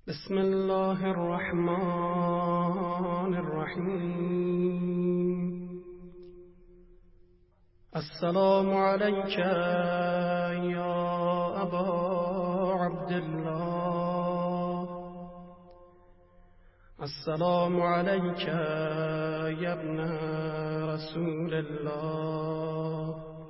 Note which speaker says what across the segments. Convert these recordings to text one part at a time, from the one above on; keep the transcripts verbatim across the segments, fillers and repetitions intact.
Speaker 1: بسم الله الرحمن الرحیم. السلام عليك يا أبا عبد الله. السلام عليك يا ابن رسول الله.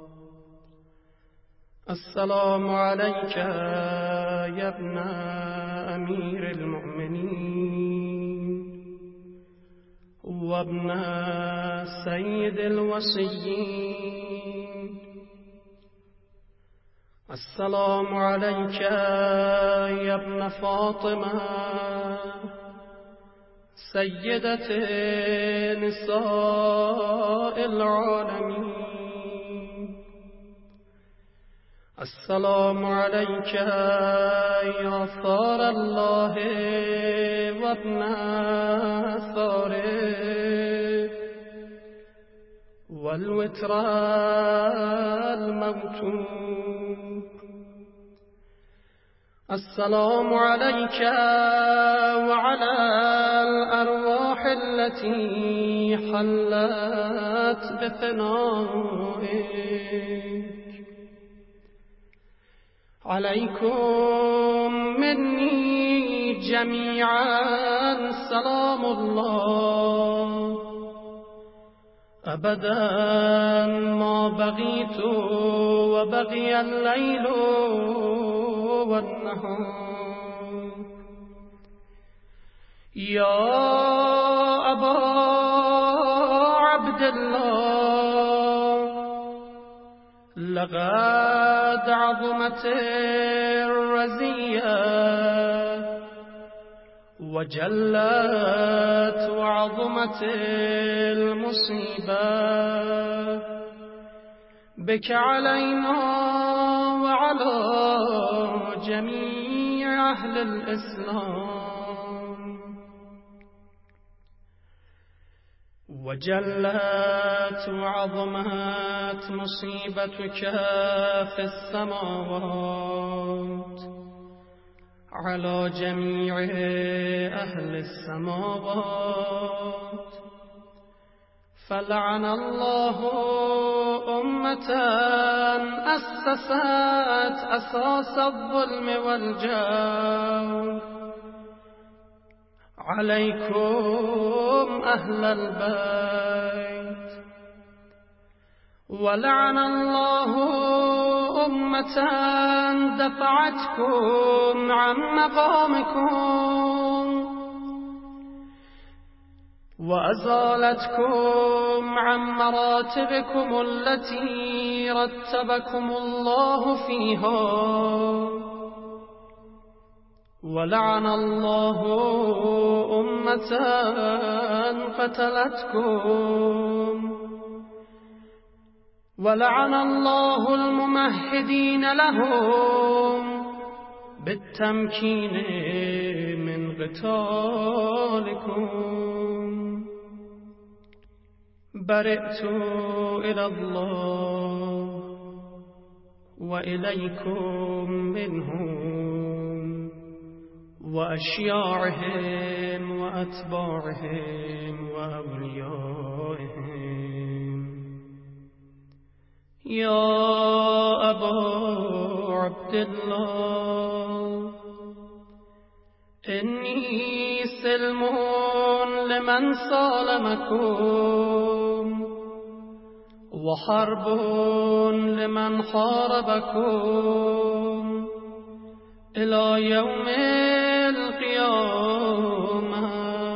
Speaker 1: السلام عليك يا ابن أمير المؤمنين وابن سيد الوصيين. السلام عليك يا ابن فاطمة سيدة نساء العالمين. السلام عليك يا ثار الله وابن ثاره والوتر الموتور. السلام عليك وعلى الأرواح التي حلت بفنائك. عليكم مني جميعا سلام الله أبدا ما بغيت وبغي الليل والنهار. يا أبا عبد الله، لقد عظمت الرزية وجلت وعظمت المصيبة بك علينا وعلى جميع أهل الإسلام. وجلت وعظمت مصيبتك في السماوات على جميع أهل السماوات. فلعن الله أمة أسست أساس الظلم والجور. عليكم أهل البيت. ولعن الله أمة دفعتكم عن مقامكم وأزالتكم عن مراتبكم التي رتبكم الله فيها. ولعن الله أمة قتلتكم. ولعن الله الممهدين لهم بالتمكين من قتالكم. برئت إلى الله وإليكم منهم وأشياعهم وأتباعهم وأوليائهم. يا أبا عبد الله، إني سلم لمن سالمكم وحرب لمن حاربكم إلى يوم القيامة.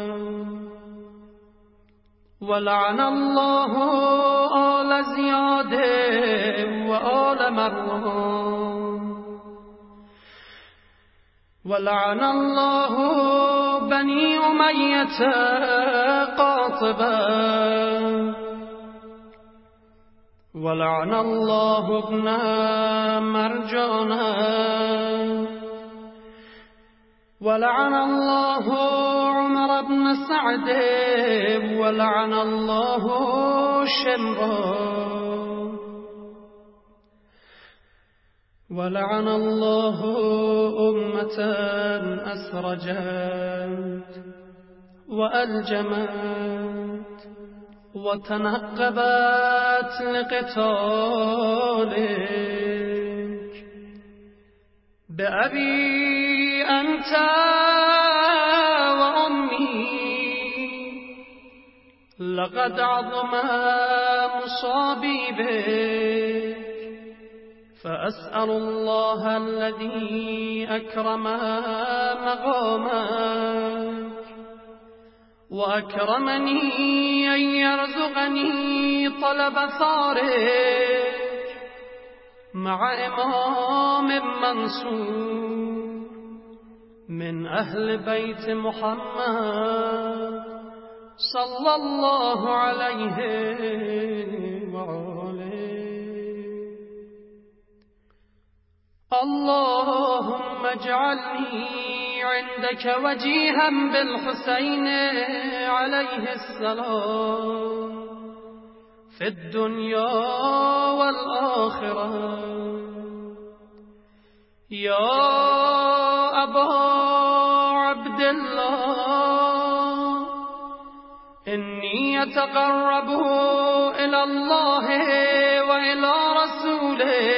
Speaker 1: ولعن الله آل زياد وآل مروان. ولعن الله بني أمية قاطبا. ولعن الله ابن مرجانا. ولعن الله عمر بن سعد. ولعن الله شمرا.
Speaker 2: ولعن الله
Speaker 1: أمة أسرجت وألجمت وتنقبت لقتالك بأبي أنت وأمي لقد عظم مصابي بك فأسأل الله الذي أكرم مقامك وأكرمني أن يرزقني طلب ثارك مع إمام منصور من أهل بيت محمد صلى الله عليه وآله. اللهم اجعلني عندك وجيها بالحسين عليه السلام في الدنيا والآخرة. يا أبا عبد الله إني أتقرب إلى الله وإلى رسوله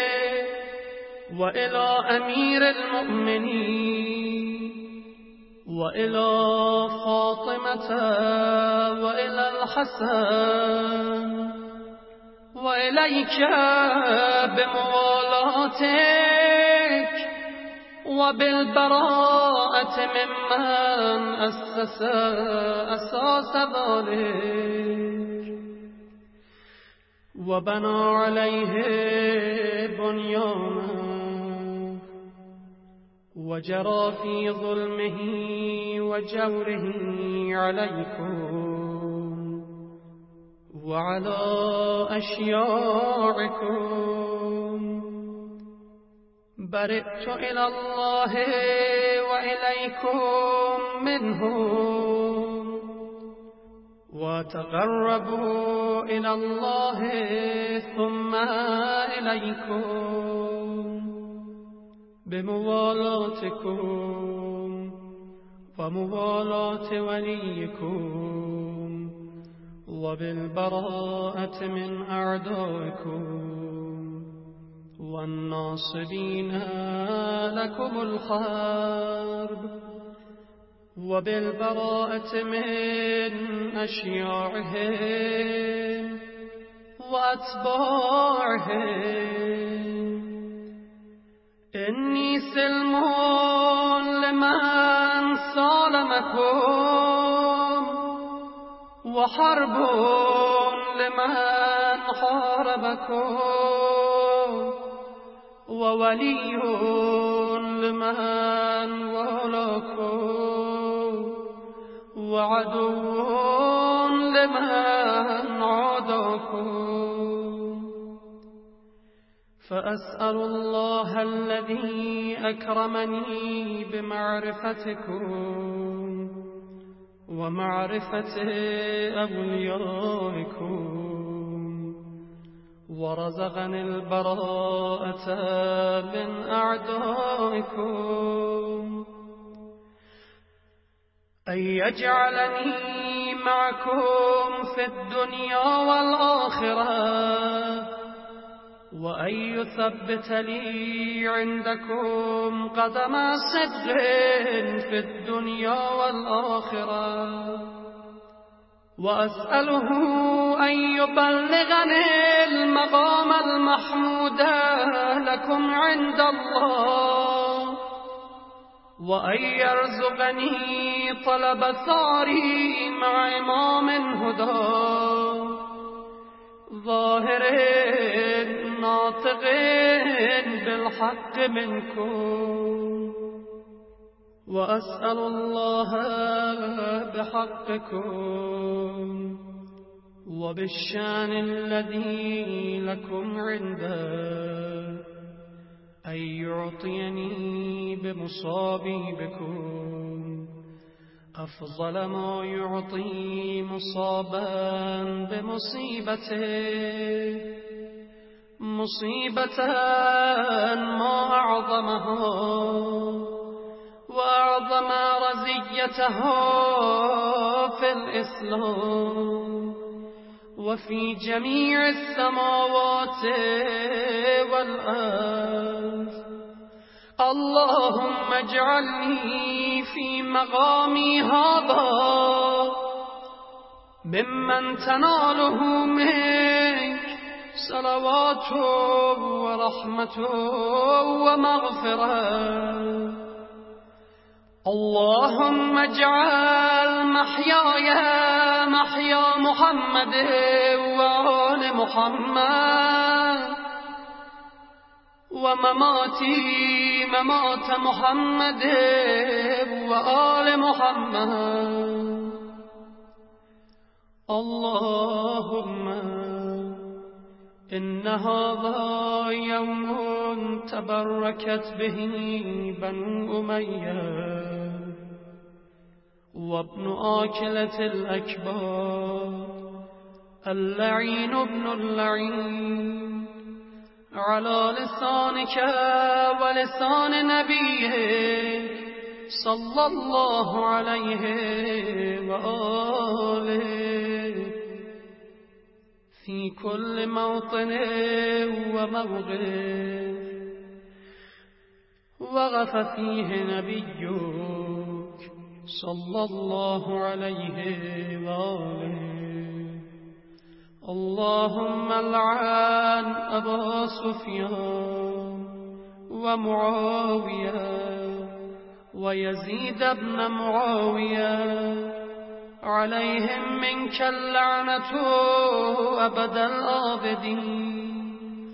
Speaker 1: وإلى أمير المؤمنين وإلى فاطمة وإلى الحسن وإليك بموالاتك وبالبراءة ممن أسس أساس ذلك وبنى عليه بنيانه وجرى في ظلمه وجوره عليكم وعلى أشياعكم. برئت إلى الله وإليكم منهم وتقربوا إلى الله ثم إليكم بموالاتكم وموالاة وليكم وبالبراءة من أعدائكم والناصبين لكم الحرب وبالبراءة من أشياعهم وأتباعهم. إني سلم لمن سالمكم وحرب لمن حاربكم وولي لمن والاكم وعدو لمن عاداكم. فأسأل الله الذي أكرمني بمعرفتكم ومعرفة أوليائكم ورزقني البراءة من أعدائكم أن يجعلني معكم في الدنيا والآخرة وأن يثبت لي عندكم قدم صدق في الدنيا والآخرة. وأسأله أن يبلغني المقام المحمود لكم عند الله وأن يرزقني طلب ثاري مع إمام هدى ظاهر ناطق بالحق منكم. وأسأل الله بحقكم وبالشان الذي لكم عنده أن يعطيني بمصابيبكم أفضل ما يعطي مصابا بمصيبته مصيبة ما أعظمها وأعظم رزيتها في الإسلام وفي جميع السماوات والأرض. اللهم اجعلني في مقامي هذا ممن تناله منك صلوات ورحمة ومغفرة. اللهم اجعل محياي محيا محمد وآل محمد ومماتي ممات محمد وآل محمد. اللهم إن هذا يوم تبركت به بنو أمية وابن آكلة الأكبر اللعين ابن اللعين على لسانك ولسان نبيك صلى الله عليه وآله في كل موطن وموقف وقف فيه نبيك صلى الله عليه وآله. اللهم لعن أبا سفيان ومعاوية ويزيد بن معاوية عليهم منك اللعنة أبد الآبدين.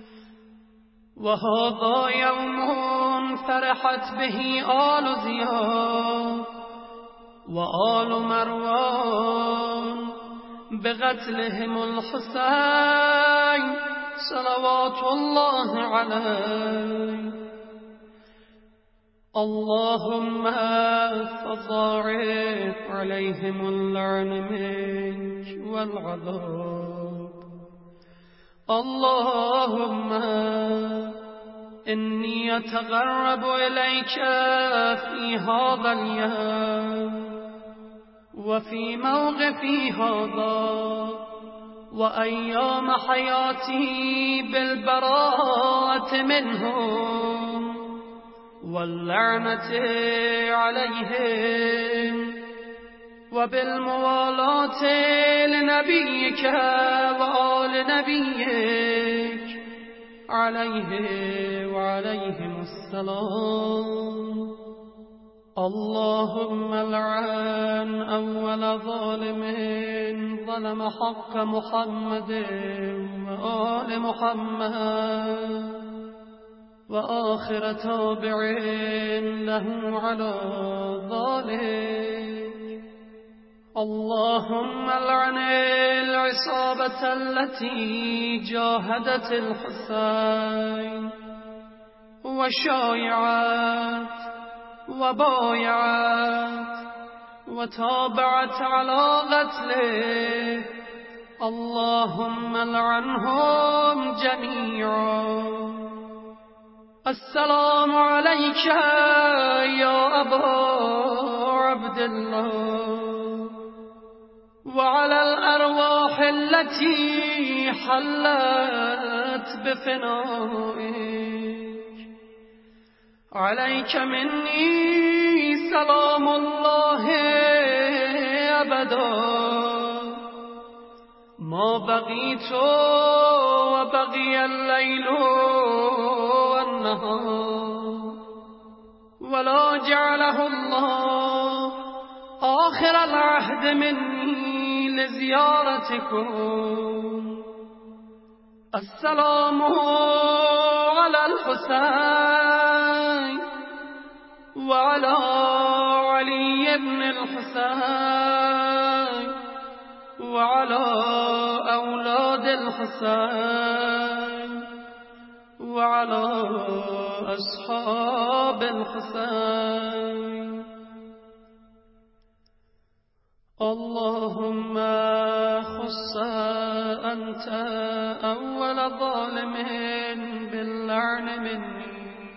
Speaker 1: وهذا يوم فرحت به آل زياد وآل مروان بقتلهم الحسين صلوات الله عليه. اللهم فضاعف عليهم اللعن منك والعذاب. اللهم إني أتقرب إليك في هذا اليوم وفي موقفي هذا وأيام حياتي بالبراءة منهم واللعنة عليهم وبالموالاة لنبيك وآل نبيك عليه وعليهم السلام. اللهم لعن أول ظالم ظلم حق محمد وآل محمد وآخر تابع له على ذلك. اللهم لعن العصابة التي جاهدت الحسين وشايعت وبايعت وتابعت على قتله. اللهم لعنهم جميعا. السلام عليك يا أبا عبد الله وعلى الأرواح التي حلت بفنائك. عليك مني سلام الله أبدا ما بقيت وبقي الليل والنهار ولا جعله الله آخر العهد مني لزيارتكم. السلام على الحسين وعلى علي بن الحسين وعلى أولاد الحسين وعلى أصحاب الحسين. اللهم خص أنت أول ظالم باللعن مني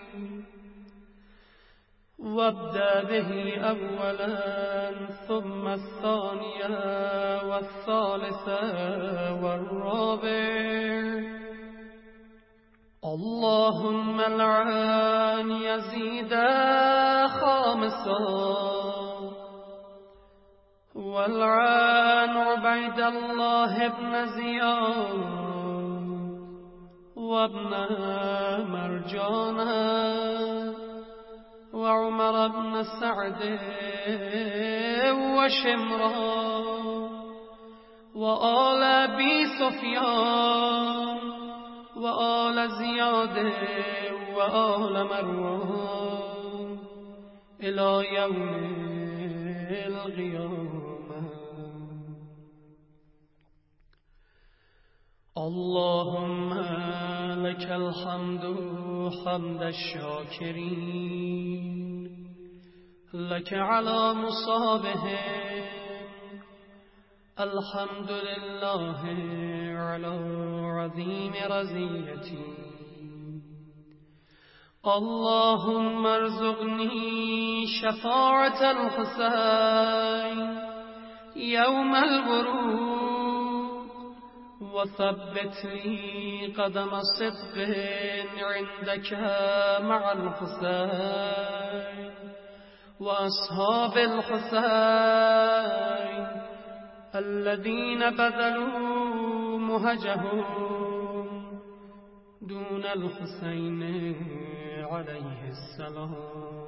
Speaker 1: وابدأ به أولا ثم الثانية والثالثة والرابع. اللهم لعن يزيد خامسا والعن عبيد الله بن زياد وابن مرجانة وعمر بن سعد وشمرا وآل أبي سفيان وآل زياد وآل مروان إلى يوم القيامة. اللهم لك الحمد حمد الشاكرين لك على مصابهم الحمد لله على عظيم رزيتي. اللهم ارزقني شفاعة الحسين يوم الورود وثبت لي قدم صدق عندك مع الحسين وأصحاب الحسين الذين بذلوا مهجهم دون الحسين عليه السلام.